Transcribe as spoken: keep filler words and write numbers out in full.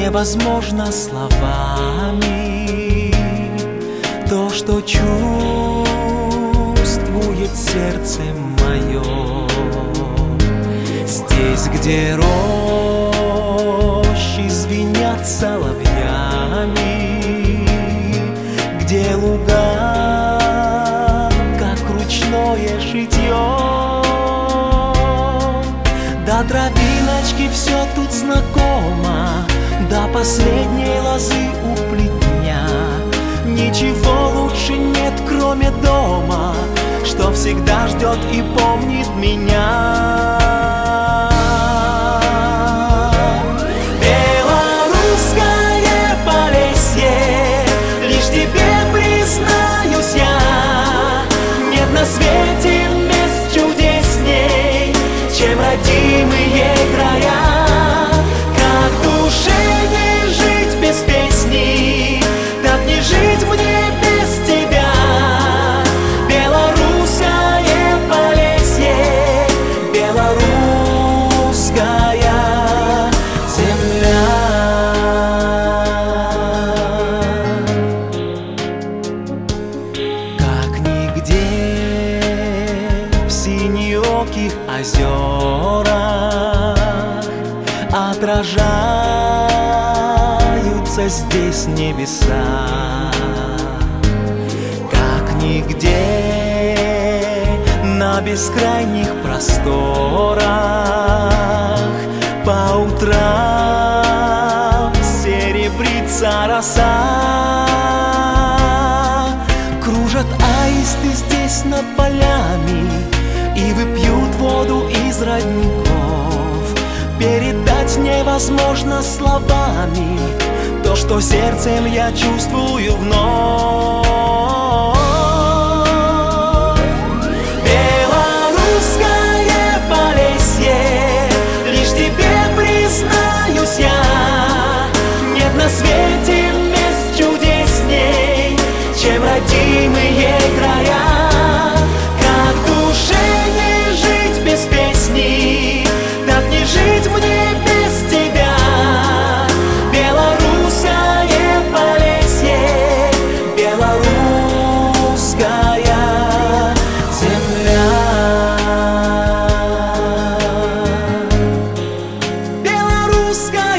невозможно словами то, что чувствует сердце мое. Здесь, где рощи звенят соловьями, где луга, как ручное шитье, до травиночки все тут знакомо, до последней лозы у плетня. Ничего лучше нет, кроме дома, что всегда ждет и помнит меня. Белорусское Полесье, лишь тебе признаюсь я, нет на свете мест чудесней, чем родимые края. Как душе не жить без песни, так не жить мне без тебя. Белорусское Полесье, белорусская земля. Как нигде в синеоких озерах отражаются здесь небеса. Как нигде на бескрайних просторах по утрам серебрится роса. Кружат аисты здесь над полями и выпьют воду из родников. Передать невозможно словами то, что сердцем я чувствую вновь. Белорусское Полесье, лишь тебе признаюсь я, нет на свете мест чудесней, чем родимые края. Как душе не жить без песни, так не жить мне без тебя. Белорусское Полесье, белорусская земля. Белорусская